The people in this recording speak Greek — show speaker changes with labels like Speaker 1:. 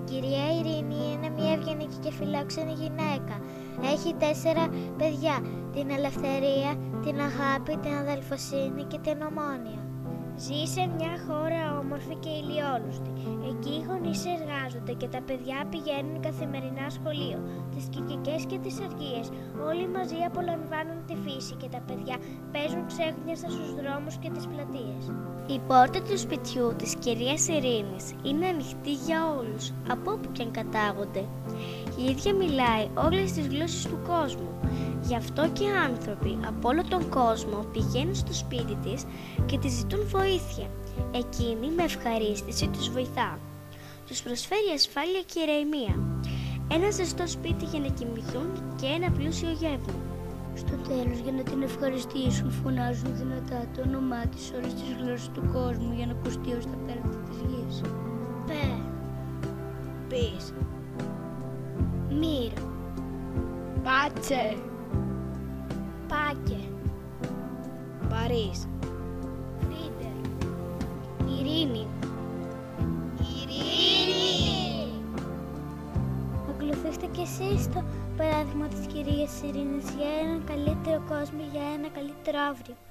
Speaker 1: κυρία Ειρήνη είναι μια ευγενική και φιλόξενη γυναίκα. Έχει 4 παιδιά, την ελευθερία, την αγάπη, την αδελφοσύνη και την ομόνοια. Ζει σε μια χώρα όμορφη και ηλιόλουστη. Εκεί οι γονείς εργάζονται και τα παιδιά πηγαίνουν καθημερινά σχολείο. Τις Κυριακές και τις Αργίες όλοι μαζί απολαμβάνουν τη φύση και τα παιδιά παίζουν ξέχνιαστα στους δρόμους και τις πλατείες. Η πόρτα του σπιτιού της κυρίας Ειρήνης είναι ανοιχτή για όλους, από όπου και αν κατάγονται. Η ίδια μιλάει όλες τις γλώσσες του κόσμου. Γι' αυτό και άνθρωποι από όλο τον κόσμο πηγαίνουν στο σπίτι της και της ζητούν βοήθεια. Εκείνη με ευχαρίστηση τους βοηθά. Τους προσφέρει ασφάλεια και ηρεμία. Ένα ζεστό σπίτι για να κοιμηθούν και ένα πλούσιο γεύμα.
Speaker 2: Στο τέλος, για να την ευχαριστήσουν, φωνάζουν δυνατά το όνομά της σε όλες τις γλώσσες του κόσμου για να ακουστεί ως τα πέρατα της γης.
Speaker 1: Πε.
Speaker 3: Πις.
Speaker 1: Μύρ.
Speaker 3: Πάτσε.
Speaker 1: Πάκε.
Speaker 3: Παρίς.
Speaker 1: Φρίντερ. Ειρήνη.
Speaker 3: Ειρήνη.
Speaker 1: Ακολουθήστε κι εσείς το παράδειγμα της κυρίας Ειρήνης για έναν καλύτερο κόσμο, για ένα καλύτερο αύριο.